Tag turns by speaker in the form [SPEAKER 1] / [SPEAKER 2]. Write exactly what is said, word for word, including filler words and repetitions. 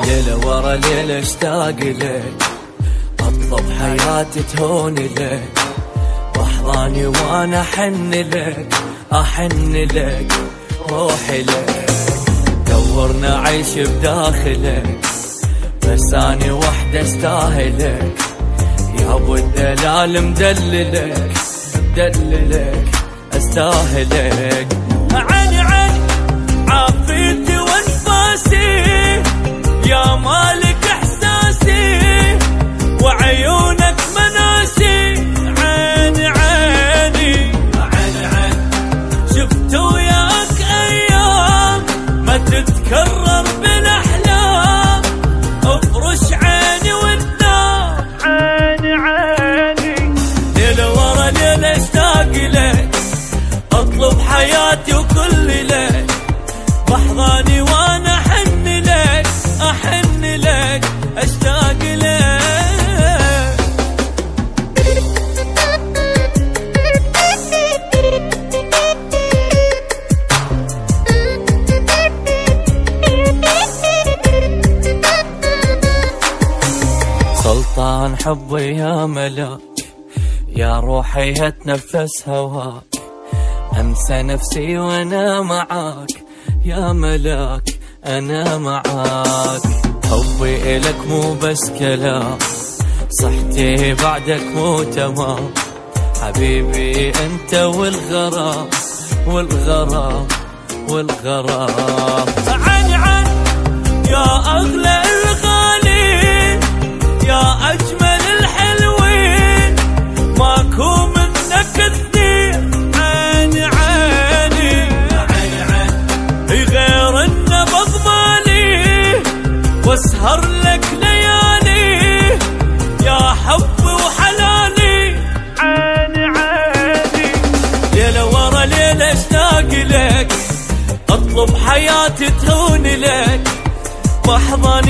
[SPEAKER 1] ليلة ورا ليلة اشتاق لك، اطلب حياتي تهون لك، واحضاني وانا احن لك، احن لك روحي لك. دورنا عيش بداخلك، بس اني وحدة استاهلك، يا ابو الدلال مدللك مدللك استاهلك. عيني عيني عافيتي وانفاسي، يا مالك احساسي، وعيونك مناسي. عيني عيني عيني عيني شفت وياك ايام ما تتكرر بالاحلام، افرش عيني والنام. عيني عيني ليلة ورا ليلة اشتاق لك، اطلب حياتي وكل لك، بحضاني وانا احن لك، احن لك اشتاق لك. سلطان حبي يا ملاك، يا روحي هتنفس هواك، انسى نفسي وانا معاك، يا ملاك انا معاك. حبي إلك مو بس كلام، صحتي بعدك مو تمام، حبيبي انت والغرام والغرام والغرام. عيني عيني يا اغلى الغالين، يا اجمل الحلوين، ماكو منك اثنين. عيني عيني عيني عيني غير انه بضماني، واسهر لك ليالي، يا حبي وحلالي. عيني عيني ليلة ورا ليلة اشتاق لك، اطلب حياتي تهون لك، بحضن